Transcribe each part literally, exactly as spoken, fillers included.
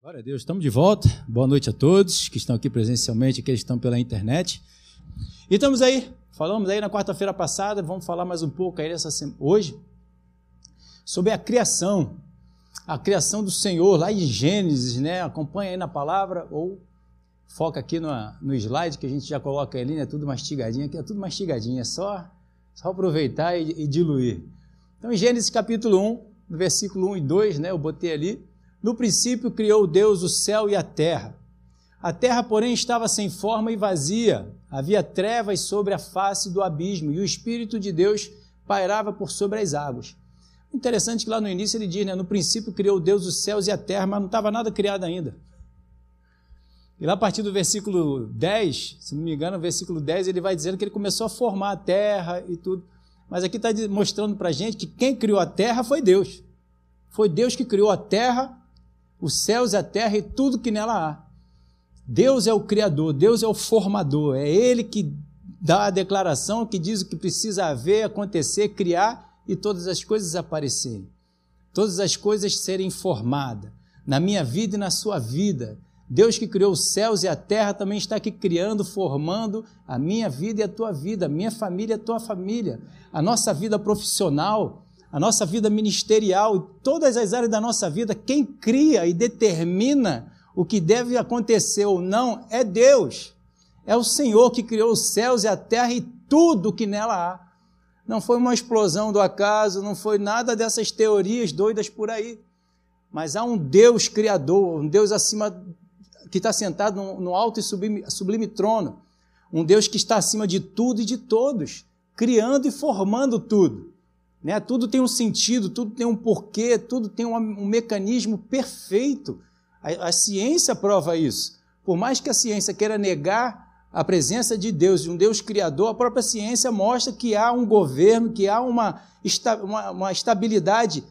Glória a Deus, estamos de volta. Boa noite a todos que estão aqui presencialmente, que estão pela internet. E estamos aí, falamos aí na quarta-feira passada, vamos falar mais um pouco aí nessa semana, hoje, sobre a criação, a criação do Senhor, lá em Gênesis, né? Acompanha aí na palavra, ou foca aqui no, no slide que a gente já coloca ali, né? Tudo mastigadinho, aqui é tudo mastigadinho, é só, só aproveitar e, e diluir. Então, em Gênesis capítulo um, no versículo um e dois, né? Eu botei ali. No princípio criou Deus o céu e a terra. A terra, porém, estava sem forma e vazia. Havia trevas sobre a face do abismo e o Espírito de Deus pairava por sobre as águas. Interessante que lá no início ele diz, né, no princípio criou Deus os céus e a terra, mas não estava nada criado ainda. E lá a partir do versículo dez, se não me engano, no versículo dez, ele vai dizendo que ele começou a formar a terra e tudo. Mas aqui está mostrando para a gente que quem criou a terra foi Deus. Foi Deus que criou a terra, os céus e a terra e tudo que nela há. Deus é o Criador, Deus é o formador, é Ele que dá a declaração, que diz o que precisa haver, acontecer, criar e todas as coisas aparecerem. Todas as coisas serem formadas, na minha vida e na sua vida. Deus que criou os céus e a terra também está aqui criando, formando a minha vida e a tua vida, a minha família e a tua família, a nossa vida profissional, a nossa vida ministerial e todas as áreas da nossa vida. Quem cria e determina o que deve acontecer ou não é Deus. É o Senhor que criou os céus e a terra e tudo que nela há. Não foi uma explosão do acaso, não foi nada dessas teorias doidas por aí. Mas há um Deus criador, um Deus acima, que está sentado no, no alto e sublime, sublime trono. Um Deus que está acima de tudo e de todos, criando e formando tudo. Né? Tudo tem um sentido, tudo tem um porquê, tudo tem um, um mecanismo perfeito. A, a ciência prova isso. Por mais que a ciência queira negar a presença de Deus, de um Deus criador, a própria ciência mostra que há um governo, que há uma, uma, uma estabilidade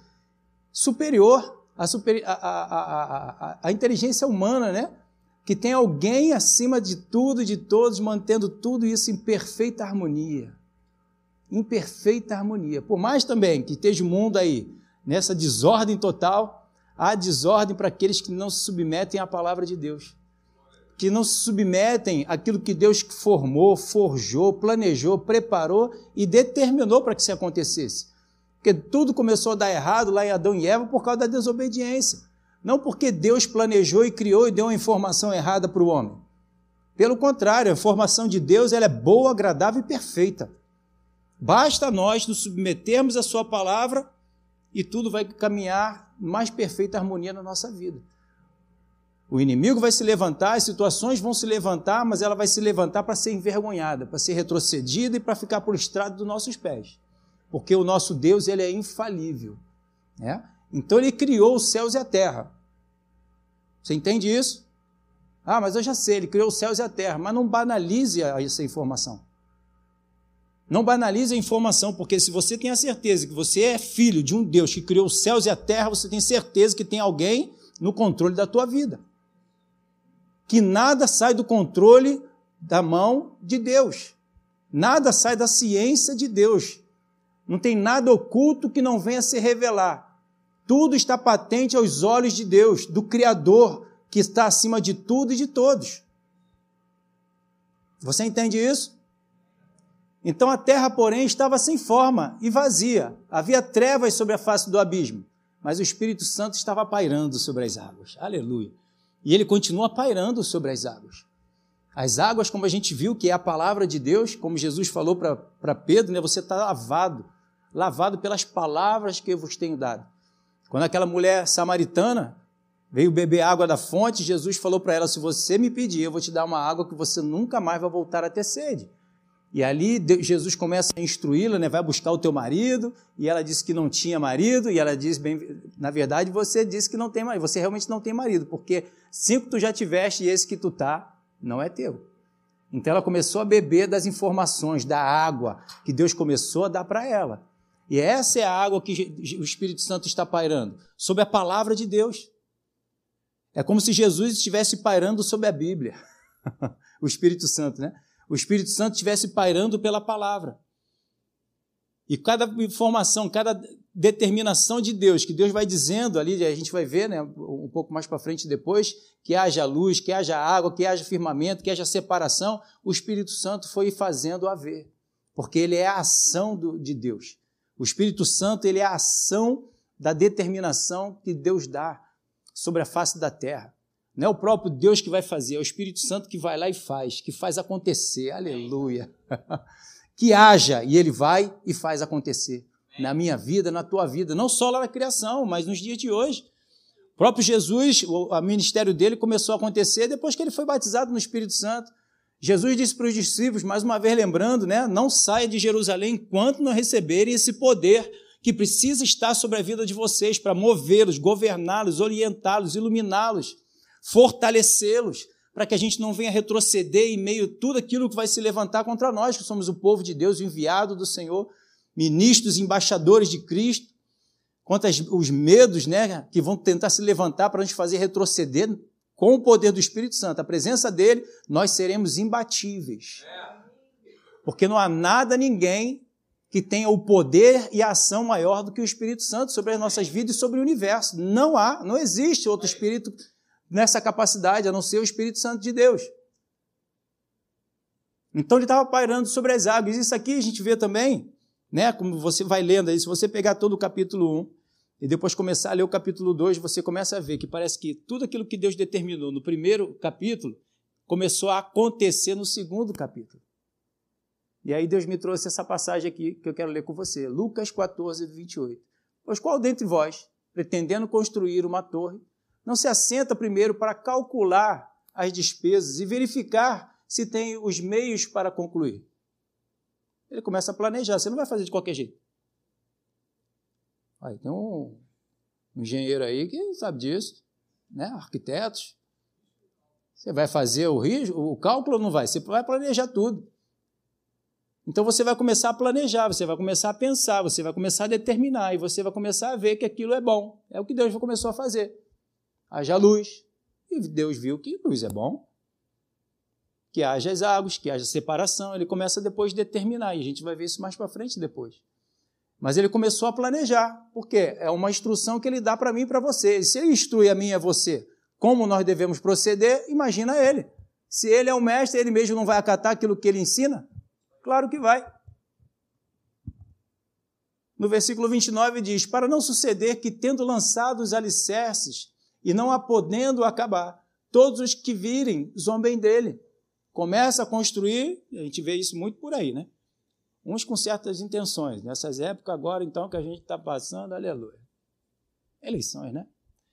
superior à, super, à, à, à, à inteligência humana, né? Que tem alguém acima de tudo e de todos, mantendo tudo isso em perfeita harmonia. Em perfeita harmonia. Por mais também que esteja o mundo aí nessa desordem total, há desordem para aqueles que não se submetem à palavra de Deus, que não se submetem àquilo que Deus formou, forjou, planejou, preparou e determinou para que isso acontecesse. Porque tudo começou a dar errado lá em Adão e Eva por causa da desobediência. Não porque Deus planejou e criou e deu uma informação errada para o homem. Pelo contrário, a informação de Deus ela é boa, agradável e perfeita. Basta nós nos submetermos à sua palavra e tudo vai caminhar em mais perfeita harmonia na nossa vida. O inimigo vai se levantar, as situações vão se levantar, mas ela vai se levantar para ser envergonhada, para ser retrocedida e para ficar prostrada dos nossos pés. Porque o nosso Deus ele é infalível. Né? Então ele criou os céus e a terra. Você entende isso? Ah, mas eu já sei, ele criou os céus e a terra, mas não banalize essa informação. Não banalize a informação, porque se você tem a certeza que você é filho de um Deus que criou os céus e a terra, você tem certeza que tem alguém no controle da tua vida. Que nada sai do controle da mão de Deus. Nada sai da ciência de Deus. Não tem nada oculto que não venha se revelar. Tudo está patente aos olhos de Deus, do Criador, que está acima de tudo e de todos. Você entende isso? Então a terra, porém, estava sem forma e vazia. Havia trevas sobre a face do abismo, mas o Espírito Santo estava pairando sobre as águas. Aleluia! E ele continua pairando sobre as águas. As águas, como a gente viu, que é a palavra de Deus, como Jesus falou para Pedro, né, você está lavado, lavado pelas palavras que eu vos tenho dado. Quando aquela mulher samaritana veio beber água da fonte, Jesus falou para ela, se você me pedir, eu vou te dar uma água que você nunca mais vai voltar a ter sede. E ali Jesus começa a instruí-la, né? Vai buscar o teu marido, e ela disse que não tinha marido, e ela diz, bem, na verdade você disse que não tem marido, você realmente não tem marido, porque cinco tu já tiveste e esse que tu tá, não é teu. Então ela começou a beber das informações, da água, que Deus começou a dar para ela. E essa é a água que o Espírito Santo está pairando, sobre a palavra de Deus. É como se Jesus estivesse pairando sobre a Bíblia, o Espírito Santo, né? O Espírito Santo estivesse pairando pela palavra. E cada informação, cada determinação de Deus, que Deus vai dizendo ali, a gente vai ver, né, um pouco mais para frente depois, que haja luz, que haja água, que haja firmamento, que haja separação, o Espírito Santo foi fazendo haver, porque ele é a ação do, de Deus. O Espírito Santo, ele é a ação da determinação que Deus dá sobre a face da terra. Não é o próprio Deus que vai fazer, é o Espírito Santo que vai lá e faz, que faz acontecer, aleluia. Que haja, e ele vai e faz acontecer. Na minha vida, na tua vida, não só lá na criação, mas nos dias de hoje. O próprio Jesus, o ministério dele começou a acontecer depois que ele foi batizado no Espírito Santo. Jesus disse para os discípulos, mais uma vez lembrando, né, não saia de Jerusalém enquanto não receberem esse poder que precisa estar sobre a vida de vocês para movê-los, governá-los, orientá-los, iluminá-los, fortalecê-los, para que a gente não venha retroceder em meio a tudo aquilo que vai se levantar contra nós, que somos o povo de Deus, o enviado do Senhor, ministros, embaixadores de Cristo, contra os medos, né, que vão tentar se levantar para nos fazer retroceder. Com o poder do Espírito Santo, a presença dele, nós seremos imbatíveis. Porque não há nada, ninguém que tenha o poder e a ação maior do que o Espírito Santo sobre as nossas vidas e sobre o universo. Não há, não existe outro Espírito nessa capacidade, a não ser o Espírito Santo de Deus. Então ele estava pairando sobre as águas. Isso aqui a gente vê também, né, como você vai lendo aí, se você pegar todo o capítulo um e depois começar a ler o capítulo dois, você começa a ver que parece que tudo aquilo que Deus determinou no primeiro capítulo começou a acontecer no segundo capítulo. E aí Deus me trouxe essa passagem aqui que eu quero ler com você, Lucas quatorze, vinte e oito. Pois qual dentre vós, pretendendo construir uma torre, não se assenta primeiro para calcular as despesas e verificar se tem os meios para concluir? Ele começa a planejar, você não vai fazer de qualquer jeito. Aí tem um, um engenheiro aí que sabe disso, né? Arquitetos. Você vai fazer o, risco, o cálculo ou não vai? Você vai planejar tudo. Então você vai começar a planejar, você vai começar a pensar, você vai começar a determinar e você vai começar a ver que aquilo é bom. É o que Deus começou a fazer. Haja luz. E Deus viu que luz é bom. Que haja as águas, que haja separação. Ele começa depois a determinar e a gente vai ver isso mais para frente depois. Mas ele começou a planejar, porque é uma instrução que ele dá para mim e para você. E se ele instrui a mim e a você como nós devemos proceder, imagina ele. Se ele é o mestre, ele mesmo não vai acatar aquilo que ele ensina? Claro que vai. No versículo vinte e nove diz, para não suceder que, tendo lançado os alicerces e não a podendo acabar, todos os que virem zombem dele. Começa a construir, a gente vê isso muito por aí, né? Uns com certas intenções. Nessas épocas agora, então, que a gente está passando, aleluia. Eleições, né?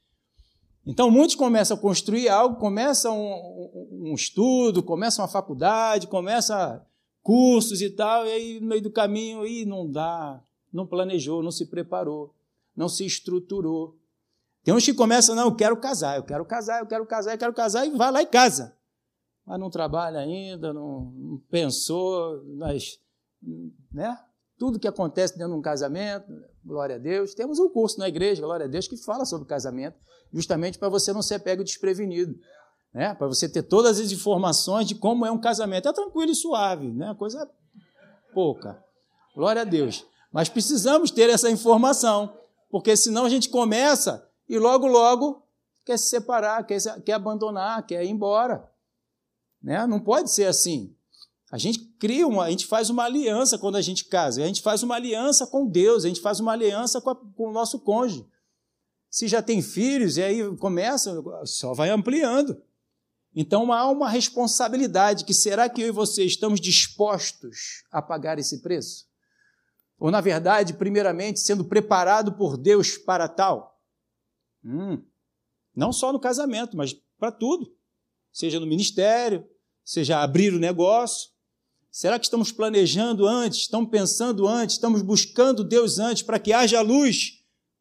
Então, muitos começam a construir algo, começam um, um, um estudo, começam uma faculdade, começam cursos e tal, e aí no meio do caminho, aí não dá, não planejou, não se preparou, não se estruturou. Tem uns que começam, não, eu quero casar, eu quero casar, eu quero casar, eu quero casar, e vai lá e casa. Mas não trabalha ainda, não, não pensou nas... Né? Tudo que acontece dentro de um casamento, glória a Deus. Temos um curso na igreja, glória a Deus, que fala sobre casamento, justamente para você não ser pego desprevenido, né? Para você ter todas as informações de como é um casamento. É tranquilo e suave, né? Coisa pouca, glória a Deus. Mas precisamos ter essa informação, porque senão a gente começa e logo, logo quer se separar, quer, quer abandonar, quer ir embora, né? Não pode ser assim. A gente cria uma, a gente faz uma aliança quando a gente casa, a gente faz uma aliança com Deus, a gente faz uma aliança com, a, com o nosso cônjuge. Se já tem filhos, e aí começa, só vai ampliando. Então há uma responsabilidade, que será que eu e você estamos dispostos a pagar esse preço? Ou, na verdade, primeiramente, sendo preparado por Deus para tal? Hum, não só no casamento, mas para tudo. Seja no ministério, seja abrir o negócio. Será que estamos planejando antes, estamos pensando antes, estamos buscando Deus antes para que haja luz,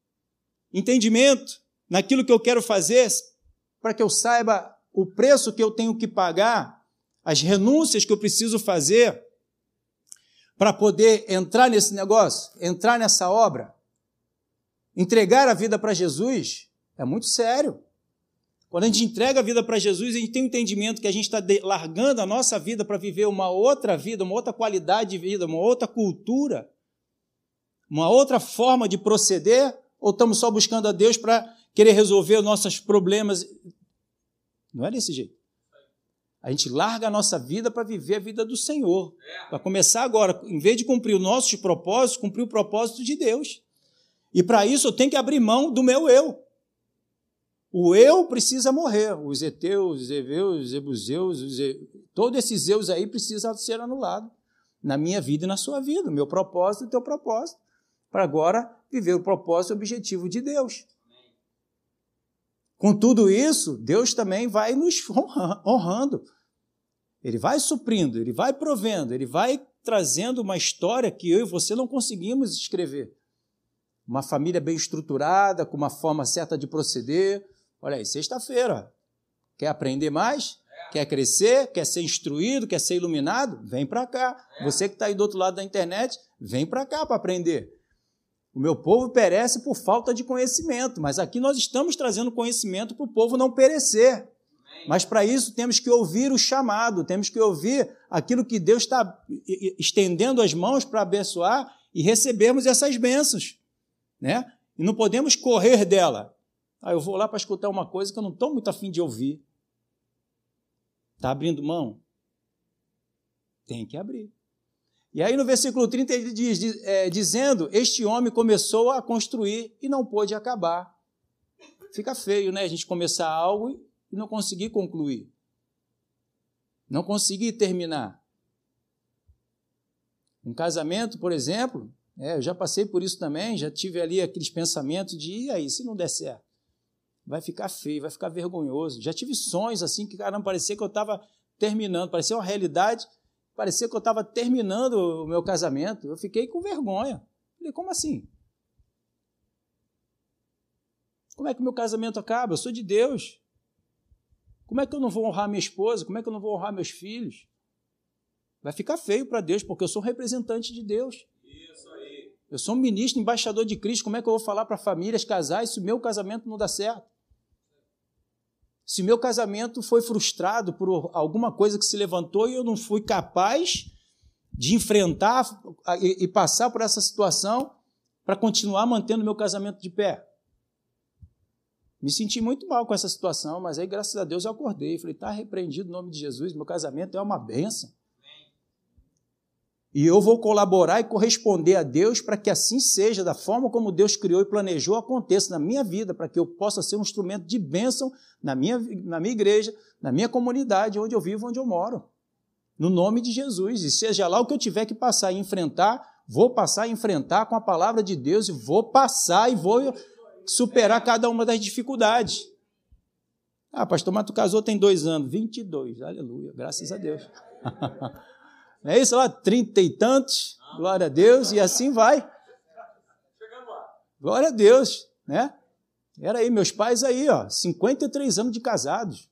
entendimento naquilo que eu quero fazer, para que eu saiba o preço que eu tenho que pagar, as renúncias que eu preciso fazer para poder entrar nesse negócio, entrar nessa obra, entregar a vida para Jesus? É muito sério. Quando a gente entrega a vida para Jesus, a gente tem um entendimento que a gente está largando a nossa vida para viver uma outra vida, uma outra qualidade de vida, uma outra cultura. uma outra forma de proceder? Ou estamos só buscando a Deus para querer resolver os nossos problemas? Não é desse jeito. A gente larga a nossa vida para viver a vida do Senhor. Para começar agora, em vez de cumprir os nossos propósitos, cumprir o propósito de Deus. E para isso eu tenho que abrir mão do meu eu. O eu precisa morrer. Os heteus, os heveus, os jebuseus, os e... todos esses eus aí precisam ser anulados na minha vida e na sua vida. O meu propósito e o teu propósito. Para agora viver o propósito e o objetivo de Deus. Com tudo isso, Deus também vai nos honrando. Ele vai suprindo, Ele vai provendo, Ele vai trazendo uma história que eu e você não conseguimos escrever. Uma família bem estruturada, com uma forma certa de proceder. Olha aí, sexta-feira. Quer aprender mais? Quer crescer? Quer ser instruído? Quer ser iluminado? Vem para cá. Você que está aí do outro lado da internet, vem para cá para aprender. O meu povo perece por falta de conhecimento, mas aqui nós estamos trazendo conhecimento para o povo não perecer. Mas para isso temos que ouvir o chamado, temos que ouvir aquilo que Deus está estendendo as mãos para abençoar e recebermos essas bênçãos, né? E não podemos correr dela. Ah, eu vou lá para escutar uma coisa que eu não estou muito afim de ouvir. Está abrindo mão? Tem que abrir. E aí no versículo trinta ele diz, é, dizendo, este homem começou a construir e não pôde acabar. Fica feio, né? A gente começar algo e não conseguir concluir. Não conseguir terminar. Um casamento, por exemplo, é, eu já passei por isso também, já tive ali aqueles pensamentos de, e aí, se não der certo? Vai ficar feio, vai ficar vergonhoso. Já tive sonhos assim que, caramba, parecia que eu estava terminando, parecia uma realidade, parecia que eu estava terminando o meu casamento. Eu fiquei com vergonha. Falei, como assim? Como é que o meu casamento acaba? Eu sou de Deus. Como é que eu não vou honrar minha esposa? Como é que eu não vou honrar meus filhos? Vai ficar feio para Deus, porque eu sou um representante de Deus. Isso aí. Eu sou um ministro, embaixador de Cristo. Como é que eu vou falar para famílias, casais, se o meu casamento não dá certo? Se o meu casamento foi frustrado por alguma coisa que se levantou e eu não fui capaz de enfrentar e passar por essa situação para continuar mantendo meu casamento de pé. Me senti muito mal com essa situação, mas aí, graças a Deus, eu acordei. Falei, está repreendido o nome de Jesus, meu casamento é uma bênção. E eu vou colaborar e corresponder a Deus para que assim seja, da forma como Deus criou e planejou, aconteça na minha vida, para que eu possa ser um instrumento de bênção na minha, na minha igreja, na minha comunidade, onde eu vivo, onde eu moro. No nome de Jesus. E seja lá o que eu tiver que passar e enfrentar, vou passar e enfrentar com a palavra de Deus e vou passar e vou superar cada uma das dificuldades. Ah, pastor, mas tu casou tem dois anos. vinte e dois, aleluia, graças a Deus. Não é isso lá? Trinta e tantos, glória a Deus, e assim vai. Glória a Deus, né? Era aí, meus pais aí, ó, cinquenta e três anos de casados.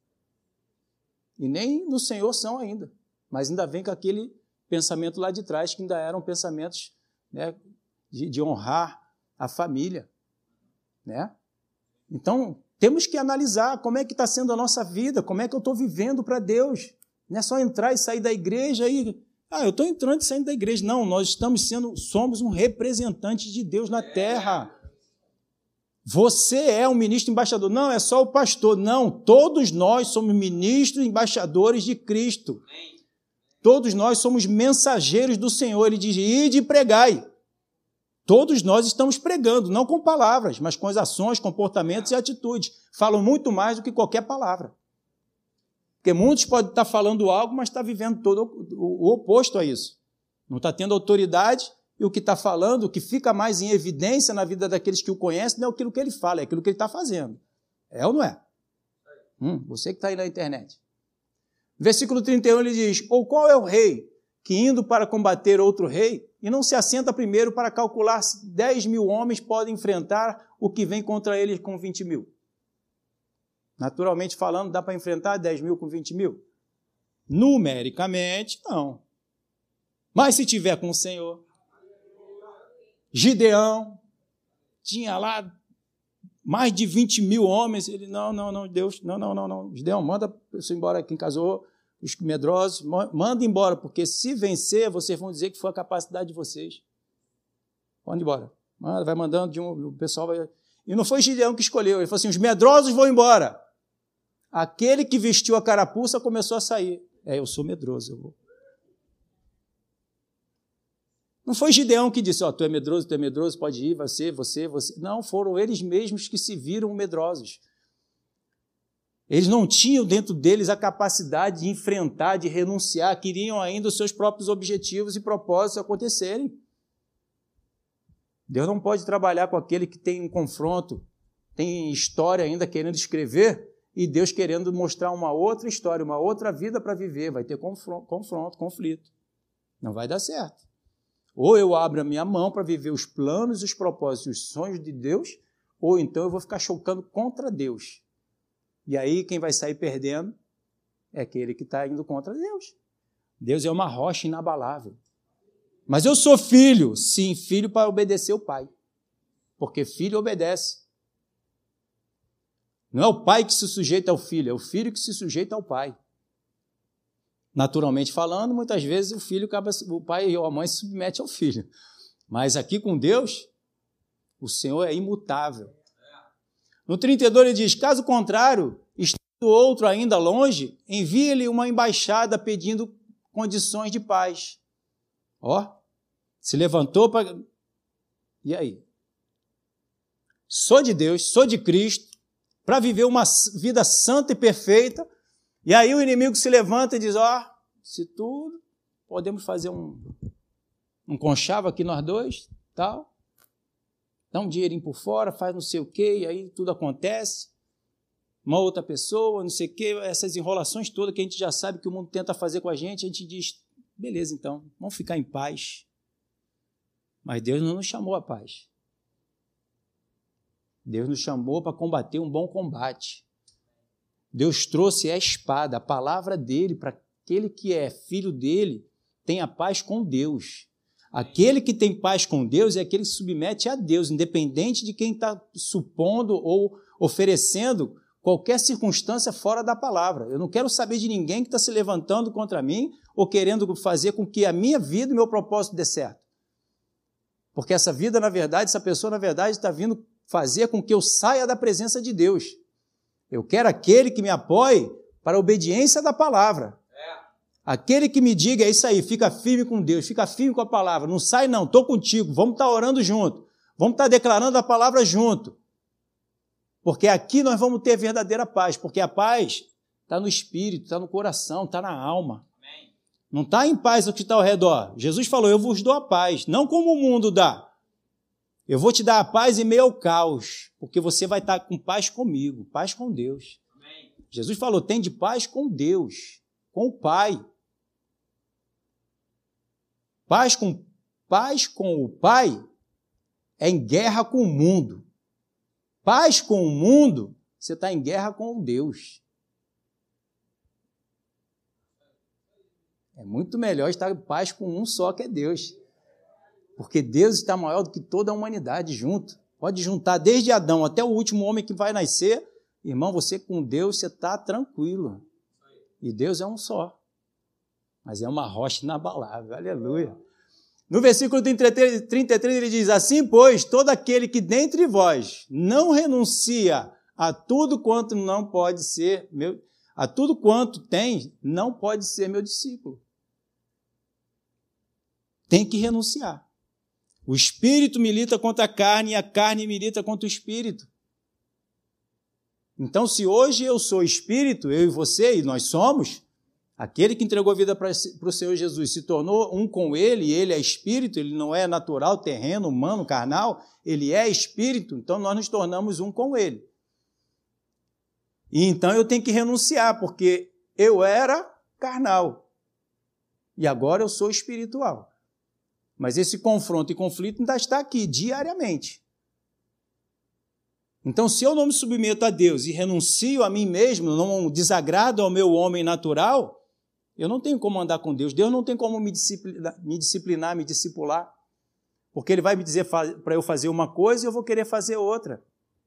E nem no Senhor são ainda. Mas ainda vem com aquele pensamento lá de trás, que ainda eram pensamentos, né, de, de honrar a família, né? Então, temos que analisar como é que está sendo a nossa vida, como é que eu estou vivendo para Deus. Não é só entrar e sair da igreja e... Ah, eu estou entrando e saindo da igreja. Não, nós estamos sendo, somos um representante de Deus na terra. Você é um ministro embaixador. Não, é só o pastor. Não, todos nós somos ministros embaixadores de Cristo. Todos nós somos mensageiros do Senhor. Ele diz, ide e pregai. Todos nós estamos pregando, não com palavras, mas com as ações, comportamentos e atitudes. Falam muito mais do que qualquer palavra. Porque muitos podem estar falando algo, mas está vivendo todo o oposto a isso. Não está tendo autoridade e o que está falando, o que fica mais em evidência na vida daqueles que o conhecem, não é aquilo que ele fala, é aquilo que ele está fazendo. É ou não é? Hum, você que está aí na internet. Versículo trinta e um, ele diz, ou qual é o rei que indo para combater outro rei e não se assenta primeiro para calcular se dez mil homens podem enfrentar o que vem contra eles com vinte mil? Naturalmente falando, dá para enfrentar dez mil com vinte mil? Numericamente, não. Mas se tiver com o Senhor, Gideão, tinha lá mais de vinte mil homens, ele, não, não, não, Deus, não, não, não, não, Gideão, manda a pessoa embora, quem casou, os medrosos, manda embora, porque se vencer, vocês vão dizer que foi a capacidade de vocês. pode ir embora. Manda, vai mandando, de um, o pessoal vai... E não foi Gideão que escolheu, ele falou assim, os medrosos vão embora. Aquele que vestiu a carapuça começou a sair. É, eu sou medroso, eu vou. Não foi Gideão que disse, ó, oh, tu é medroso, tu é medroso, pode ir, você, você, você. Não, foram eles mesmos que se viram medrosos. Eles não tinham dentro deles a capacidade de enfrentar, de renunciar, queriam ainda os seus próprios objetivos e propósitos acontecerem. Deus não pode trabalhar com aquele que tem um confronto, tem história ainda querendo escrever, e Deus querendo mostrar uma outra história, uma outra vida para viver. Vai ter confronto, confronto, conflito. Não vai dar certo. Ou eu abro a minha mão para viver os planos, os propósitos, os sonhos de Deus, ou então eu vou ficar chocando contra Deus. E aí quem vai sair perdendo é aquele que está indo contra Deus. Deus é uma rocha inabalável. Mas eu sou filho, sim, filho para obedecer o pai. Porque filho obedece. Não é o pai que se sujeita ao filho, é o filho que se sujeita ao pai. Naturalmente falando, muitas vezes o filho acaba, o pai ou a mãe se submete ao filho. Mas aqui com Deus, o Senhor é imutável. No trinta e dois ele diz, caso contrário, estando outro ainda longe, envie-lhe uma embaixada pedindo condições de paz. Ó, se levantou para... E aí? Sou de Deus, sou de Cristo, para viver uma vida santa e perfeita, e aí o inimigo se levanta e diz, ó, se tu podemos fazer um, um conchavo aqui nós dois, tal, dá um dinheirinho por fora, faz não sei o quê, e aí tudo acontece, uma outra pessoa, não sei o quê, essas enrolações todas que a gente já sabe que o mundo tenta fazer com a gente, a gente diz, beleza então, vamos ficar em paz. Mas Deus não nos chamou a paz. Deus nos chamou para combater um bom combate. Deus trouxe a espada, a palavra dele, para aquele que é filho dele, tenha paz com Deus. Aquele que tem paz com Deus é aquele que se submete a Deus, independente de quem está supondo ou oferecendo qualquer circunstância fora da palavra. Eu não quero saber de ninguém que está se levantando contra mim ou querendo fazer com que a minha vida e meu propósito dê certo. Porque essa vida, na verdade, essa pessoa, na verdade, está vindo fazer com que eu saia da presença de Deus. Eu quero aquele que me apoie para a obediência da palavra. É. Aquele que me diga, é isso aí, fica firme com Deus, fica firme com a palavra. Não sai não, estou contigo, vamos estar orando junto. Vamos estar declarando a palavra junto. Porque aqui nós vamos ter verdadeira paz, porque a paz está no espírito, está no coração, está na alma. Amém. Não está em paz o que está ao redor. Jesus falou, eu vos dou a paz, não como o mundo dá. Eu vou te dar a paz em meio ao caos, porque você vai estar com paz comigo, paz com Deus. Amém. Jesus falou, tem de paz com Deus, com o Pai. Paz com, paz com o Pai é em guerra com o mundo. Paz com o mundo, você está em guerra com Deus. É muito melhor estar em paz com um só, que é Deus. Porque Deus está maior do que toda a humanidade junto. Pode juntar desde Adão até o último homem que vai nascer. Irmão, você com Deus, você está tranquilo. E Deus é um só. Mas é uma rocha inabalável. Aleluia. No versículo trinta e três ele diz, assim, pois, todo aquele que dentre vós não renuncia a tudo quanto não pode ser meu, a tudo quanto tem, não pode ser meu discípulo. Tem que renunciar. O espírito milita contra a carne e a carne milita contra o espírito. Então, se hoje eu sou espírito, eu e você, e nós somos, aquele que entregou a vida para o Senhor Jesus se tornou um com ele, e ele é espírito, ele não é natural, terreno, humano, carnal, ele é espírito, então nós nos tornamos um com ele. E então eu tenho que renunciar, porque eu era carnal, e agora eu sou espiritual. Mas esse confronto e conflito ainda está aqui, diariamente. Então, se eu não me submeto a Deus e renuncio a mim mesmo, não desagrado ao meu homem natural, eu não tenho como andar com Deus. Deus não tem como me disciplinar, me, disciplinar, me discipular. Porque Ele vai me dizer para eu fazer uma coisa e eu vou querer fazer outra.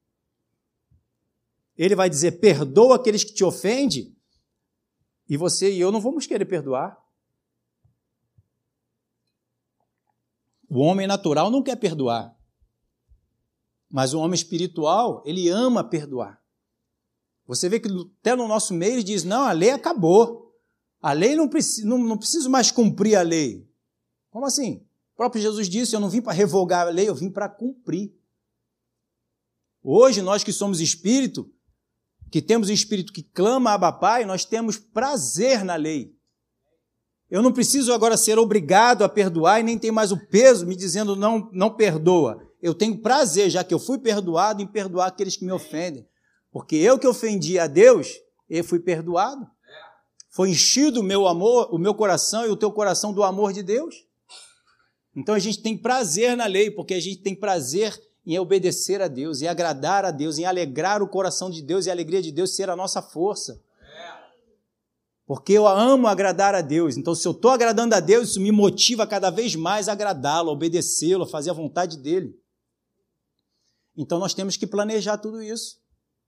Ele vai dizer, perdoa aqueles que te ofendem, e você e eu não vamos querer perdoar. O homem natural não quer perdoar. Mas o homem espiritual, ele ama perdoar. Você vê que até no nosso meio ele diz, não, a lei acabou. A lei não precisa, não, não preciso mais cumprir a lei. Como assim? O próprio Jesus disse, eu não vim para revogar a lei, eu vim para cumprir. Hoje, nós que somos espírito, que temos um espírito que clama a Abba Pai, nós temos prazer na lei. Eu não preciso agora ser obrigado a perdoar e nem tenho mais o peso me dizendo não, não perdoa. Eu tenho prazer, já que eu fui perdoado, em perdoar aqueles que me ofendem. Porque eu que ofendi a Deus, eu fui perdoado. Foi enchido o meu amor, o meu coração e o teu coração do amor de Deus. Então a gente tem prazer na lei, porque a gente tem prazer em obedecer a Deus, em agradar a Deus, em alegrar o coração de Deus e a alegria de Deus ser a nossa força. Porque eu amo agradar a Deus. Então, se eu estou agradando a Deus, isso me motiva cada vez mais a agradá-lo, a obedecê-lo, a fazer a vontade dele. Então, nós temos que planejar tudo isso.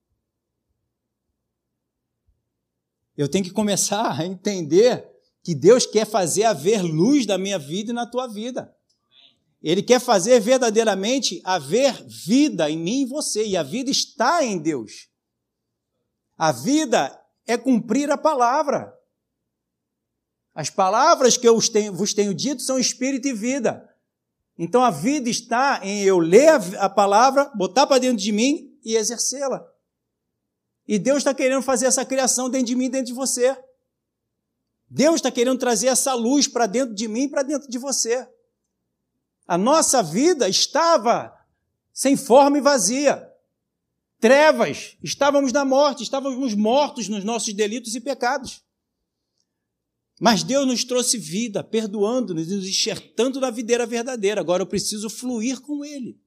Eu tenho que começar a entender que Deus quer fazer haver luz na minha vida e na tua vida. Ele quer fazer verdadeiramente haver vida em mim e você. E a vida está em Deus. A vida é cumprir a palavra. As palavras que eu vos tenho, vos tenho dito são espírito e vida. Então a vida está em eu ler a, a palavra, botar para dentro de mim e exercê-la. E Deus está querendo fazer essa criação dentro de mim e dentro de você. Deus está querendo trazer essa luz para dentro de mim e para dentro de você. A nossa vida estava sem forma e vazia. Trevas, estávamos na morte, estávamos mortos nos nossos delitos e pecados. Mas Deus nos trouxe vida, perdoando-nos, nos enxertando na videira verdadeira. Agora eu preciso fluir com Ele.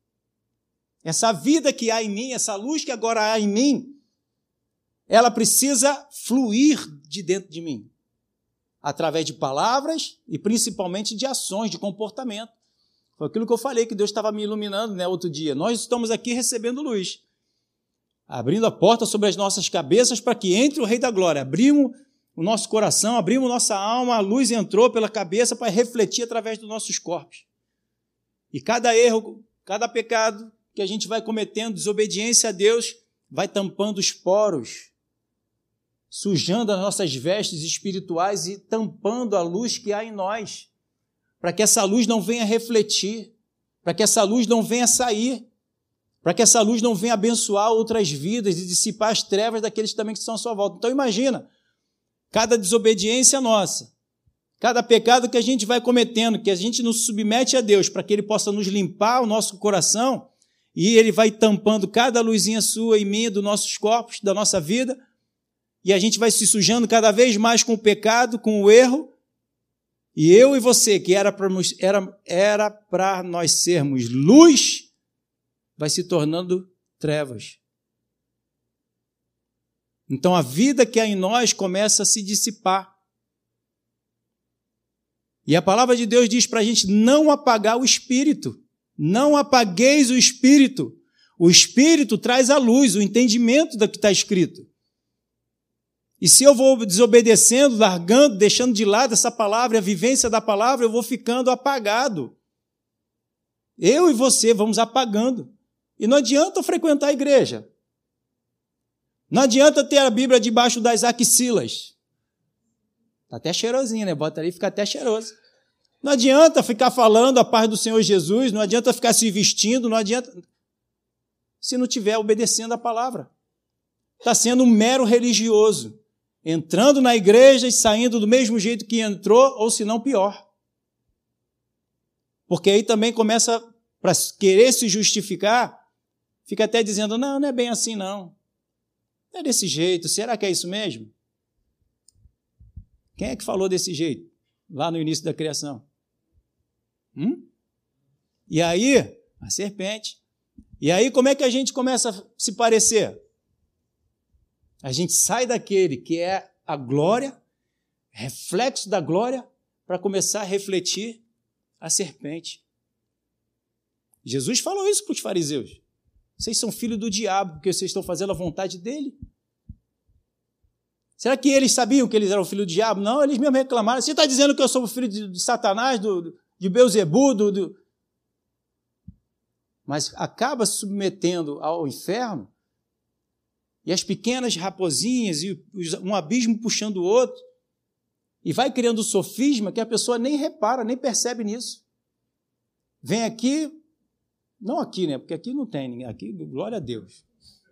Essa vida que há em mim, essa luz que agora há em mim, ela precisa fluir de dentro de mim. Através de palavras e principalmente de ações, de comportamento. Foi aquilo que eu falei, que Deus estava me iluminando, né, outro dia. Nós estamos aqui recebendo luz. Abrindo a porta sobre as nossas cabeças para que entre o Rei da Glória. Abrimos o nosso coração, abrimos nossa alma, a luz entrou pela cabeça para refletir através dos nossos corpos. E cada erro, cada pecado que a gente vai cometendo, desobediência a Deus, vai tampando os poros, sujando as nossas vestes espirituais e tampando a luz que há em nós, para que essa luz não venha refletir, para que essa luz não venha sair, para que essa luz não venha abençoar outras vidas e dissipar as trevas daqueles também que estão à sua volta. Então imagina, cada desobediência nossa, cada pecado que a gente vai cometendo, que a gente nos submete a Deus para que Ele possa nos limpar o nosso coração, e Ele vai tampando cada luzinha sua e minha dos nossos corpos, da nossa vida, e a gente vai se sujando cada vez mais com o pecado, com o erro, e eu e você, que era para era, era para nós sermos luz, vai se tornando trevas. Então a vida que há em nós começa a se dissipar. E a palavra de Deus diz para a gente não apagar o Espírito. Não apagueis o Espírito. O Espírito traz a luz, o entendimento do que está escrito. E se eu vou desobedecendo, largando, deixando de lado essa palavra, a vivência da palavra, eu vou ficando apagado. Eu e você vamos apagando. E não adianta frequentar a igreja. Não adianta ter a Bíblia debaixo das axilas. Está até cheirosinho, né? Bota ali e fica até cheiroso. Não adianta ficar falando a paz do Senhor Jesus, não adianta ficar se vestindo, não adianta... Se não estiver obedecendo a palavra. Está sendo um mero religioso. Entrando na igreja e saindo do mesmo jeito que entrou, ou se não pior. Porque aí também começa, para querer se justificar, fica até dizendo, não, não é bem assim não. Não é desse jeito, será que é isso mesmo? Quem é que falou desse jeito? Lá no início da criação. Hum? E aí, a serpente. E aí como é que a gente começa a se parecer? A gente sai daquele que é a glória, reflexo da glória, para começar a refletir a serpente. Jesus falou isso para os fariseus. Vocês são filhos do diabo, porque vocês estão fazendo a vontade dele. Será que eles sabiam que eles eram filhos do diabo? Não, eles mesmo reclamaram. Você está dizendo que eu sou filho de Satanás, do, de Beelzebu, do, do... mas acaba se submetendo ao inferno, e as pequenas raposinhas, e um abismo puxando o outro, e vai criando um sofisma que a pessoa nem repara, nem percebe nisso. Vem aqui, não aqui, né? Porque aqui não tem ninguém, aqui, glória a Deus.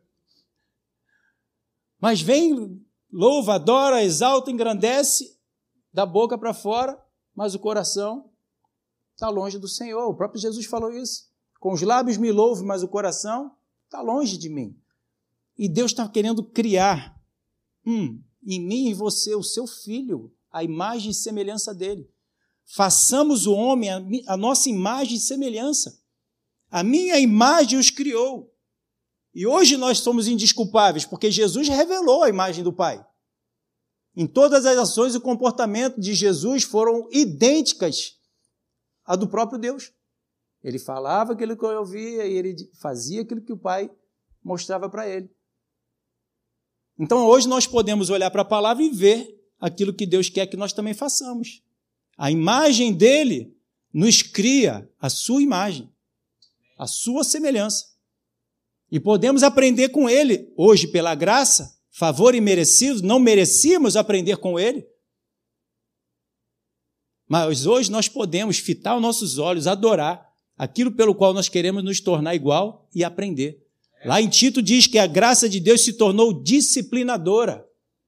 Mas vem, louva, adora, exalta, engrandece, da boca para fora, mas o coração está longe do Senhor. O próprio Jesus falou isso. Com os lábios me louvo, mas o coração está longe de mim. E Deus está querendo criar hum, em mim e você, o seu filho, a imagem e semelhança dele. Façamos o homem a, a nossa imagem e semelhança. A minha imagem os criou. E hoje nós somos indesculpáveis, porque Jesus revelou a imagem do Pai. Em todas as ações e o comportamento de Jesus foram idênticas à do próprio Deus. Ele falava aquilo que eu ouvia e ele fazia aquilo que o Pai mostrava para ele. Então hoje nós podemos olhar para a palavra e ver aquilo que Deus quer que nós também façamos. A imagem dele nos cria a sua imagem, a sua semelhança. E podemos aprender com ele, hoje pela graça, favor imerecido, não merecíamos aprender com ele. Mas hoje nós podemos fitar os nossos olhos, adorar aquilo pelo qual nós queremos nos tornar igual e aprender. Lá em Tito diz que a graça de Deus se tornou disciplinadora.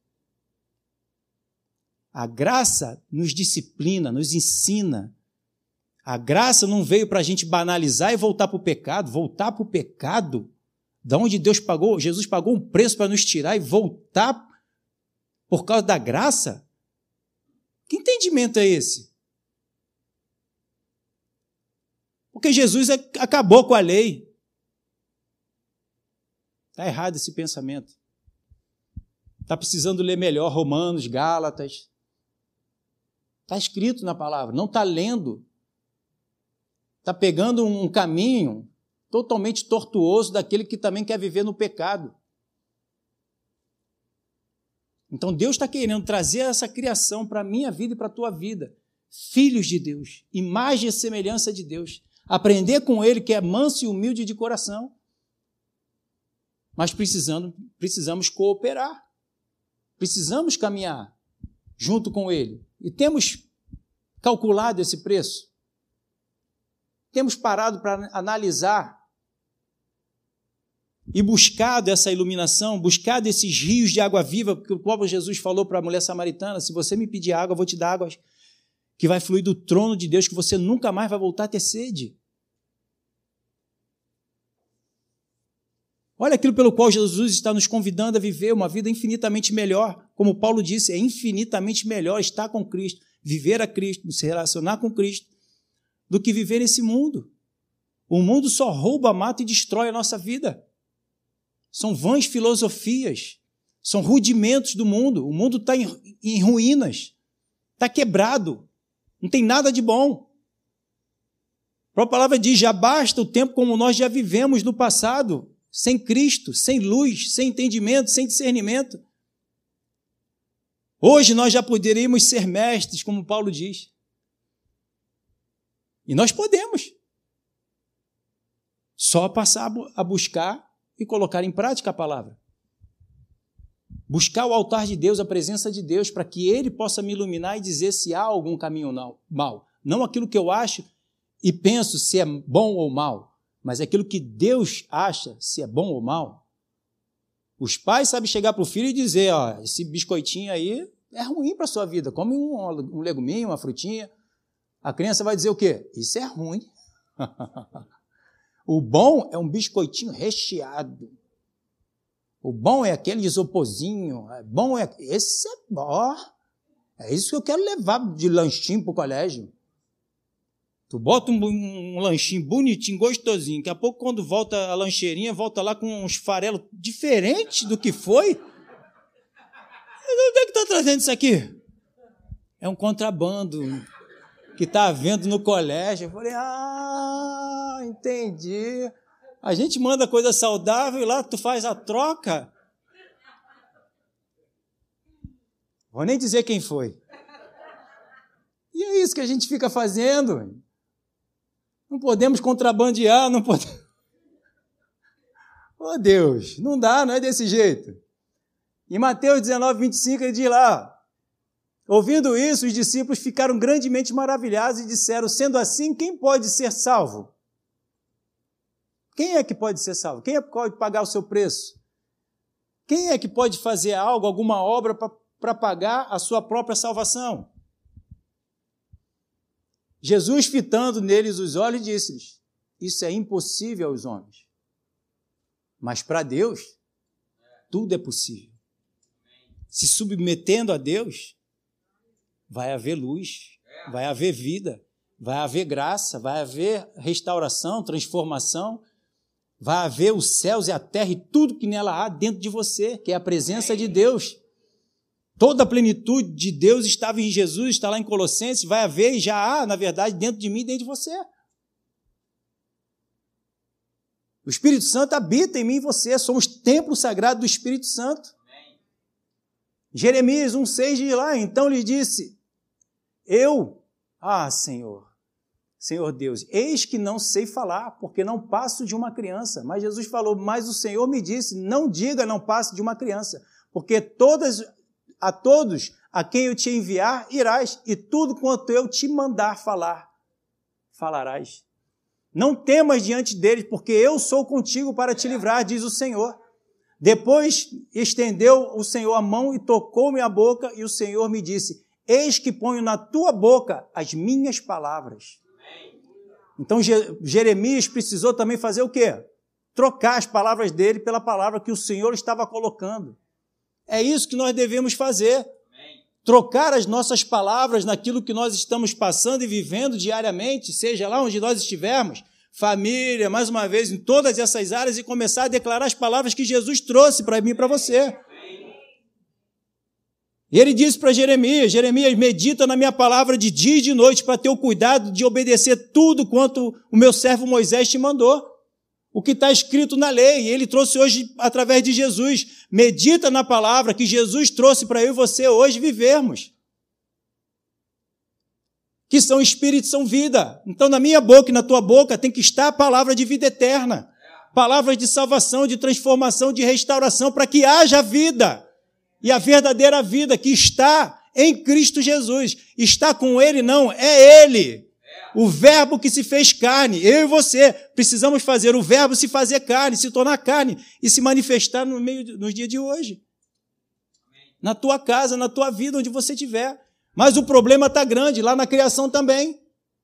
A graça nos disciplina, nos ensina. A graça não veio para a gente banalizar e voltar para o pecado, voltar para o pecado, da onde Deus pagou, Jesus pagou um preço para nos tirar e voltar por causa da graça? Que entendimento é esse? Porque Jesus acabou com a lei. Está errado esse pensamento. Está precisando ler melhor Romanos, Gálatas. Está escrito na palavra, não está lendo. Está pegando um caminho totalmente tortuoso daquele que também quer viver no pecado. Então Deus está querendo trazer essa criação para a minha vida e para a tua vida. Filhos de Deus, imagem e semelhança de Deus. Aprender com Ele que é manso e humilde de coração. Mas precisando, precisamos cooperar. Precisamos caminhar junto com Ele. E temos calculado esse preço. Temos parado para analisar e buscado essa iluminação, buscado esses rios de água viva, porque o próprio Jesus falou para a mulher samaritana, se você me pedir água, eu vou te dar água que vai fluir do trono de Deus, que você nunca mais vai voltar a ter sede. Olha aquilo pelo qual Jesus está nos convidando a viver uma vida infinitamente melhor. Como Paulo disse, é infinitamente melhor estar com Cristo, viver a Cristo, se relacionar com Cristo, do que viver nesse mundo. O mundo só rouba, mata e destrói a nossa vida. São vãs filosofias, são rudimentos do mundo. O mundo está em, em ruínas, está quebrado, não tem nada de bom. A própria palavra diz, já basta o tempo como nós já vivemos no passado, sem Cristo, sem luz, sem entendimento, sem discernimento. Hoje nós já poderíamos ser mestres, como Paulo diz. E nós podemos. Só passar a buscar e colocar em prática a palavra. Buscar o altar de Deus, a presença de Deus, para que Ele possa me iluminar e dizer se há algum caminho mal. Não aquilo que eu acho e penso se é bom ou mal, mas aquilo que Deus acha se é bom ou mal. Os pais sabem chegar para o filho e dizer, ó, esse biscoitinho aí é ruim para a sua vida, come um, um leguminho, uma frutinha. A criança vai dizer o quê? Isso é ruim. O bom é um biscoitinho recheado. O bom é aquele isoporzinho. O bom é... Esse é bom. É isso que eu quero levar de lanchinho para o colégio. Tu bota um, um lanchinho bonitinho, gostosinho. Daqui a pouco, quando volta a lancheirinha, volta lá com uns farelos diferentes do que foi. Onde é que está trazendo isso aqui? É um contrabando que está havendo no colégio. Eu falei, ah, entendi. A gente manda coisa saudável e lá tu faz a troca. Vou nem dizer quem foi. E é isso que a gente fica fazendo. Não podemos contrabandear, não podemos... Oh, Deus, não dá, não é desse jeito. Em Mateus dezenove, vinte e cinco, ele diz lá, ouvindo isso, os discípulos ficaram grandemente maravilhados e disseram, sendo assim, quem pode ser salvo? Quem é que pode ser salvo? Quem é que pode pagar o seu preço? Quem é que pode fazer algo, alguma obra para pagar a sua própria salvação? Jesus, fitando neles os olhos, disse-lhes, isso é impossível aos homens. Mas para Deus, tudo é possível. Se submetendo a Deus, vai haver luz, vai haver vida, vai haver graça, vai haver restauração, transformação, vai haver os céus e a terra e tudo que nela há dentro de você, que é a presença de Deus. Toda a plenitude de Deus estava em Jesus, está lá em Colossenses, vai haver e já há, na verdade, dentro de mim e dentro de você. O Espírito Santo habita em mim e você, somos templo sagrado do Espírito Santo. Amém. Jeremias um, seis diz lá, então lhe disse, eu, ah, Senhor, Senhor Deus, eis que não sei falar, porque não passo de uma criança. Mas Jesus falou, mas o Senhor me disse, não diga não passo de uma criança, porque todas, a todos a quem eu te enviar, irás, e tudo quanto eu te mandar falar, falarás. Não temas diante deles, porque eu sou contigo para te livrar, diz o Senhor. Depois estendeu o Senhor a mão e tocou-me a boca, e o Senhor me disse, eis que ponho na tua boca as minhas palavras. Então Jeremias precisou também fazer o quê? Trocar as palavras dele pela palavra que o Senhor estava colocando. É isso que nós devemos fazer. Trocar as nossas palavras naquilo que nós estamos passando e vivendo diariamente, seja lá onde nós estivermos, família, mais uma vez, em todas essas áreas, e começar a declarar as palavras que Jesus trouxe para mim e para você. E ele disse para Jeremias, Jeremias, medita na minha palavra de dia e de noite para ter o cuidado de obedecer tudo quanto o meu servo Moisés te mandou. O que está escrito na lei, e ele trouxe hoje através de Jesus. Medita na palavra que Jesus trouxe para eu e você hoje vivermos. Que são espírito, são vida. Então na minha boca e na tua boca tem que estar a palavra de vida eterna. Palavras de salvação, de transformação, de restauração, para que haja vida. E a verdadeira vida que está em Cristo Jesus. Está com Ele, não, é Ele. O verbo que se fez carne, eu e você, precisamos fazer o verbo se fazer carne, se tornar carne e se manifestar no meio, nos dias de hoje. Na tua casa, na tua vida, onde você estiver. Mas o problema está grande, lá na criação também.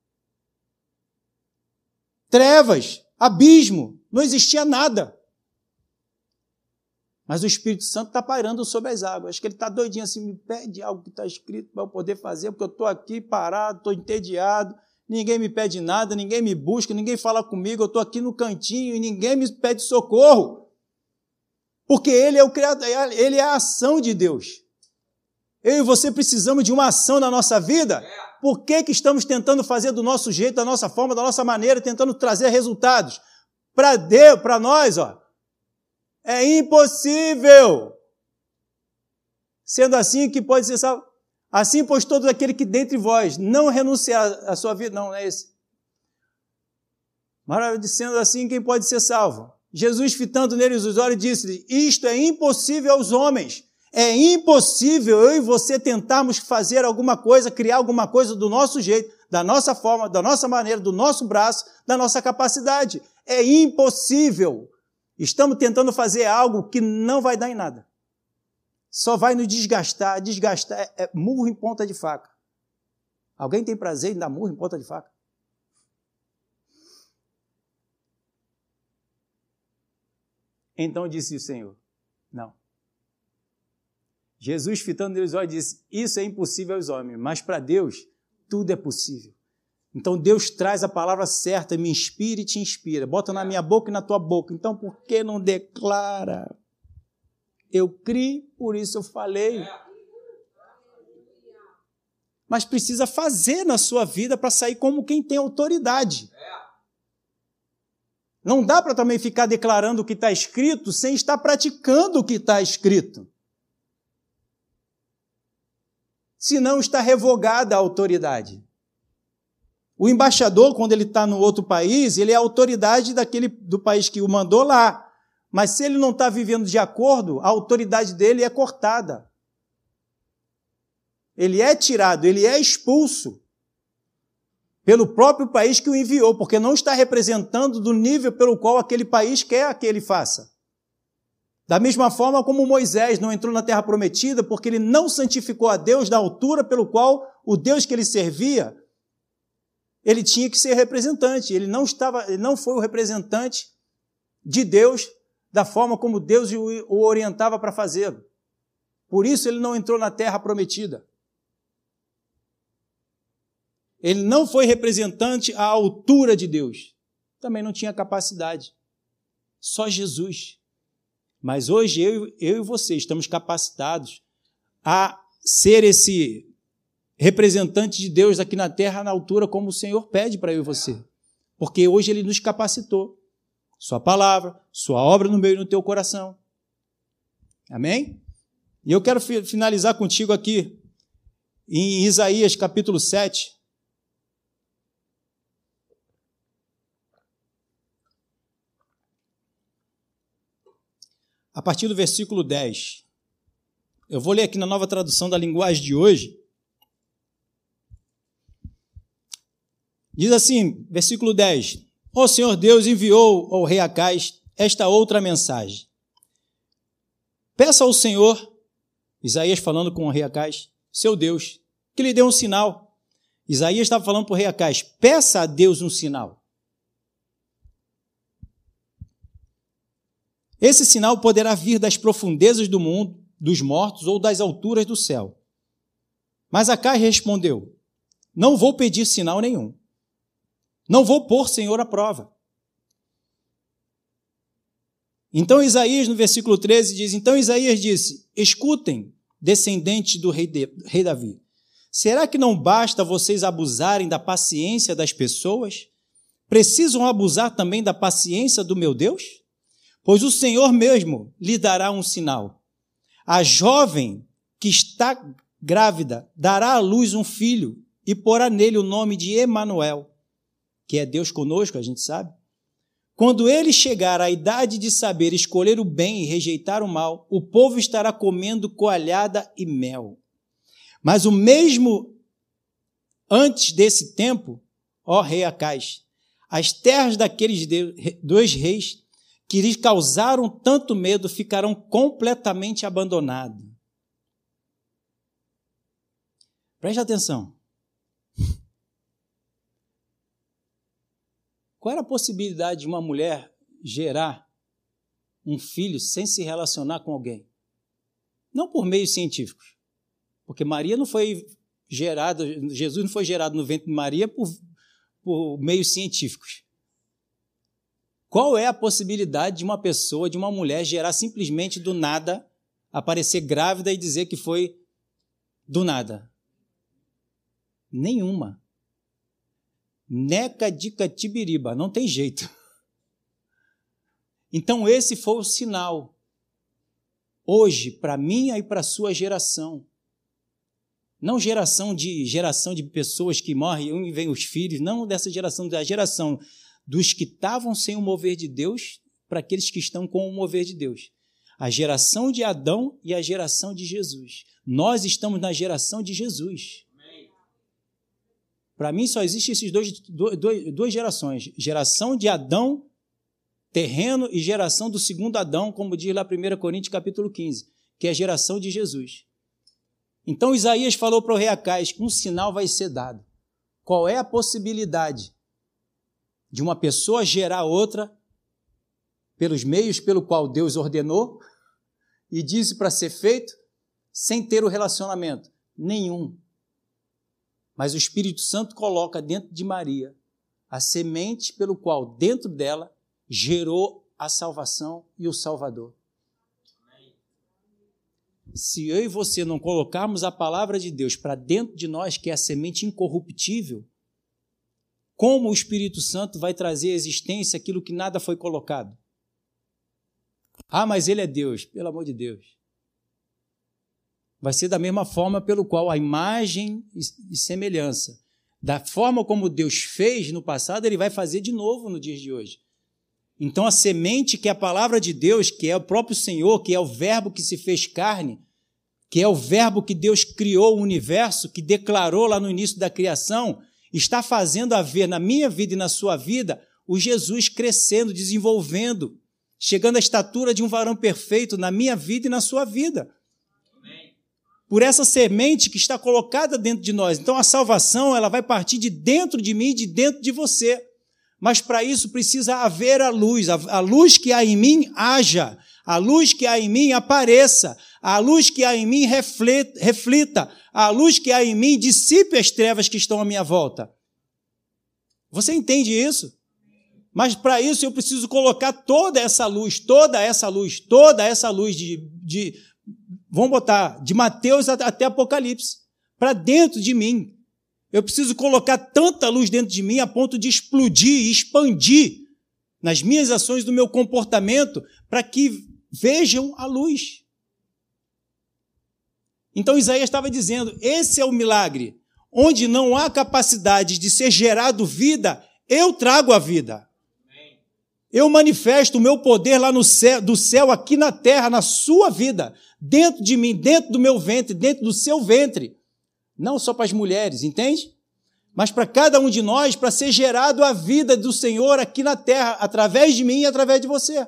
Trevas, abismo, não existia nada. Mas o Espírito Santo está pairando sobre as águas. Acho que ele está doidinho assim, me pede algo que está escrito para eu poder fazer, porque eu estou aqui parado, estou entediado. Ninguém me pede nada, ninguém me busca, ninguém fala comigo, eu estou aqui no cantinho e ninguém me pede socorro. Porque Ele é o Criador, Ele é a ação de Deus. Eu e você precisamos de uma ação na nossa vida. Por que que estamos tentando fazer do nosso jeito, da nossa forma, da nossa maneira, tentando trazer resultados? Para Deus, para nós, ó, é impossível. Sendo assim, que pode ser salvo. Assim, pois, todo aquele que dentre vós não renunciar à sua vida, não, não é esse. Maravilha, sendo assim, quem pode ser salvo? Jesus, fitando neles os olhos, disse-lhe, isto é impossível aos homens. É impossível eu e você tentarmos fazer alguma coisa, criar alguma coisa do nosso jeito, da nossa forma, da nossa maneira, do nosso braço, da nossa capacidade. É impossível. Estamos tentando fazer algo que não vai dar em nada. Só vai nos desgastar, desgastar, é, é murro em ponta de faca. Alguém tem prazer em dar murro em ponta de faca? Então disse o Senhor, não. Jesus, fitando neles os olhos, disse, isso é impossível aos homens, mas para Deus tudo é possível. Então Deus traz a palavra certa, me inspira e te inspira. Bota na minha boca e na tua boca. Então por que não declara? Eu criei, por isso eu falei. Mas precisa fazer na sua vida para sair como quem tem autoridade. Não dá para também ficar declarando o que está escrito sem estar praticando o que está escrito. Senão está revogada a autoridade. O embaixador, quando ele está no outro país, ele é a autoridade daquele, do país que o mandou lá. Mas se ele não está vivendo de acordo, a autoridade dele é cortada. Ele é tirado, ele é expulso pelo próprio país que o enviou, porque não está representando do nível pelo qual aquele país quer que ele faça. Da mesma forma como Moisés não entrou na terra prometida, porque ele não santificou a Deus da altura pelo qual o Deus que ele servia, ele tinha que ser representante. Ele não estava, ele não foi o representante de Deus da forma como Deus o orientava para fazê-lo. Por isso ele não entrou na terra prometida. Ele não foi representante à altura de Deus. Também não tinha capacidade. Só Jesus. Mas hoje eu, eu e você estamos capacitados a ser esse representante de Deus aqui na terra na altura como o Senhor pede para eu e você. Porque hoje Ele nos capacitou. Sua palavra, sua obra no meio do teu coração. Amém? E eu quero finalizar contigo aqui em Isaías capítulo sete. A partir do versículo dez. Eu vou ler aqui na nova tradução da linguagem de hoje. Diz assim, versículo dez. O Senhor Deus enviou ao rei Acais esta outra mensagem. Peça ao Senhor, Isaías falando com o rei Acais, seu Deus, que lhe dê um sinal. Isaías estava falando para o rei Acais, peça a Deus um sinal. Esse sinal poderá vir das profundezas do mundo, dos mortos ou das alturas do céu. Mas Acais respondeu, não vou pedir sinal nenhum. Não vou pôr Senhor à prova. Então Isaías, no versículo treze, diz, então Isaías disse, escutem, descendentes do rei, de, rei Davi, será que não basta vocês abusarem da paciência das pessoas? Precisam abusar também da paciência do meu Deus? Pois o Senhor mesmo lhe dará um sinal. A jovem que está grávida dará à luz um filho e porá nele o nome de Emanuel, que é Deus conosco, a gente sabe. Quando ele chegar à idade de saber escolher o bem e rejeitar o mal, o povo estará comendo coalhada e mel. Mas o mesmo antes desse tempo, ó rei Acais, as terras daqueles dois reis que lhes causaram tanto medo ficarão completamente abandonadas. Preste atenção. Qual era a possibilidade de uma mulher gerar um filho sem se relacionar com alguém? Não por meios científicos, porque Maria não foi gerada, Jesus não foi gerado no ventre de Maria por, por meios científicos. Qual é a possibilidade de uma pessoa, de uma mulher, gerar simplesmente do nada, aparecer grávida e dizer que foi do nada? Nenhuma. Neca de catibiriba, não tem jeito. Então esse foi o sinal. Hoje, para minha e para a sua geração. Não geração de, geração de pessoas que morrem e vêm os filhos, não dessa geração, da geração dos que estavam sem o mover de Deus para aqueles que estão com o mover de Deus. A geração de Adão e a geração de Jesus. Nós estamos na geração de Jesus. Para mim só existem esses dois, dois, duas gerações. Geração de Adão terreno e geração do segundo Adão, como diz lá primeira Coríntios capítulo quinze, que é a geração de Jesus. Então Isaías falou para o rei Acais que um sinal vai ser dado. Qual é a possibilidade de uma pessoa gerar outra pelos meios pelo qual Deus ordenou e disse para ser feito sem ter o relacionamento? Nenhum. Mas o Espírito Santo coloca dentro de Maria a semente pelo qual dentro dela gerou a salvação e o Salvador. Se eu e você não colocarmos a palavra de Deus para dentro de nós, que é a semente incorruptível, como o Espírito Santo vai trazer à existência aquilo que nada foi colocado? Ah, mas ele é Deus, pelo amor de Deus. Vai ser da mesma forma pelo qual a imagem e semelhança Da forma como Deus fez no passado, Ele vai fazer de novo no dia de hoje. Então, a semente que é a palavra de Deus, que é o próprio Senhor, que é o verbo que se fez carne, que é o verbo que Deus criou o universo, que declarou lá no início da criação, está fazendo haver na minha vida e na sua vida o Jesus crescendo, desenvolvendo, chegando à estatura de um varão perfeito na minha vida e na sua vida. Amém. Por essa semente que está colocada dentro de nós. Então, a salvação ela vai partir de dentro de mim e de dentro de você. Mas, para isso, precisa haver a luz. A luz que há em mim, haja. A luz que há em mim, apareça. A luz que há em mim, reflita. A luz que há em mim, dissipe as trevas que estão à minha volta. Você entende isso? Mas, para isso, eu preciso colocar toda essa luz, toda essa luz, toda essa luz de, de vamos botar, de Mateus até Apocalipse, para dentro de mim. Eu preciso colocar tanta luz dentro de mim a ponto de explodir e expandir nas minhas ações, no meu comportamento, para que vejam a luz. Então, Isaías estava dizendo, esse é o milagre. Onde não há capacidade de ser gerado vida, eu trago a vida. Eu manifesto o meu poder lá no céu, do céu, aqui na terra, na sua vida, dentro de mim, dentro do meu ventre, dentro do seu ventre. Não só para as mulheres, entende? Mas para cada um de nós, para ser gerado a vida do Senhor aqui na terra, através de mim e através de você.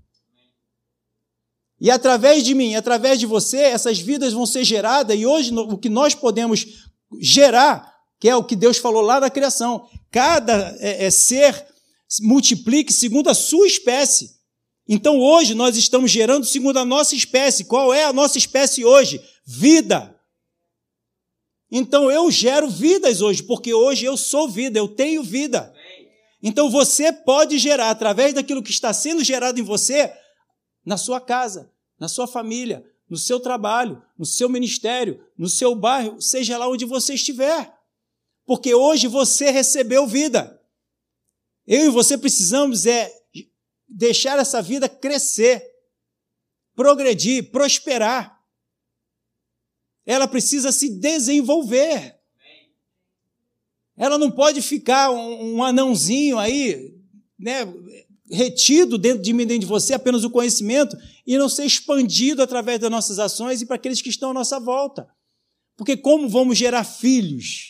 E através de mim, através de você, essas vidas vão ser geradas, e hoje o que nós podemos gerar, que é o que Deus falou lá na criação, cada é, é, ser multiplique segundo a sua espécie. Então hoje nós estamos gerando segundo a nossa espécie. Qual é a nossa espécie hoje? Vida. Então eu gero vidas hoje, porque hoje eu sou vida, eu tenho vida. Então você pode gerar, através daquilo que está sendo gerado em você, na sua casa, na sua família, no seu trabalho, no seu ministério, no seu bairro, seja lá onde você estiver. Porque hoje você recebeu vida. Eu e você precisamos é deixar essa vida crescer, progredir, prosperar. Ela precisa se desenvolver. Ela não pode ficar um, um anãozinho aí, né, retido dentro de mim, dentro de você, apenas o conhecimento, e não ser expandido através das nossas ações e para aqueles que estão à nossa volta. Porque como vamos gerar filhos?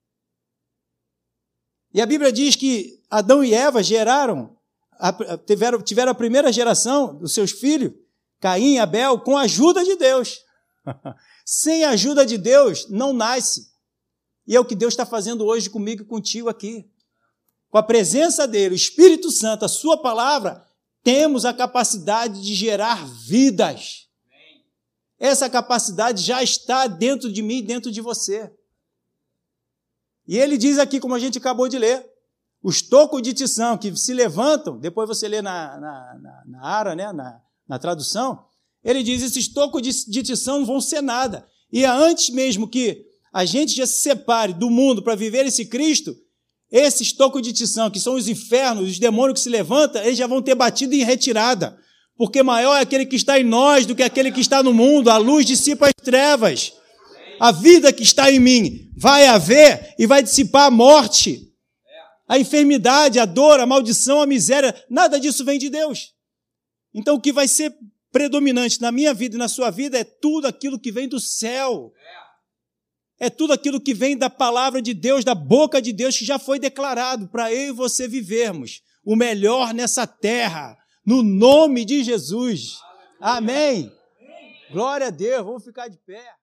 E a Bíblia diz que Adão e Eva geraram, tiveram, tiveram a primeira geração dos seus filhos, Caim e Abel, com a ajuda de Deus. Sem a ajuda de Deus, não nasce. E é o que Deus está fazendo hoje comigo e contigo aqui. Com a presença dele, o Espírito Santo, a sua palavra, temos a capacidade de gerar vidas. Essa capacidade já está dentro de mim e dentro de você. E ele diz aqui, como a gente acabou de ler, os tocos de tição que se levantam, depois você lê na, na, na, na Ara, né, na, na tradução, ele diz, esses tocos de, de tição não vão ser nada. E antes mesmo que a gente já se separe do mundo para viver esse Cristo, esses tocos de tição, que são os infernos, os demônios que se levantam, eles já vão ter batido em retirada. Porque maior é aquele que está em nós do que aquele que está no mundo. A luz dissipa as trevas. A vida que está em mim vai haver e vai dissipar a morte, a enfermidade, a dor, a maldição, a miséria. Nada disso vem de Deus. Então, o que vai ser predominante na minha vida e na sua vida é tudo aquilo que vem do céu. É tudo aquilo que vem da palavra de Deus, da boca de Deus, que já foi declarado para eu e você vivermos o melhor nessa terra, no nome de Jesus. Amém. Glória a Deus. Vamos ficar de pé.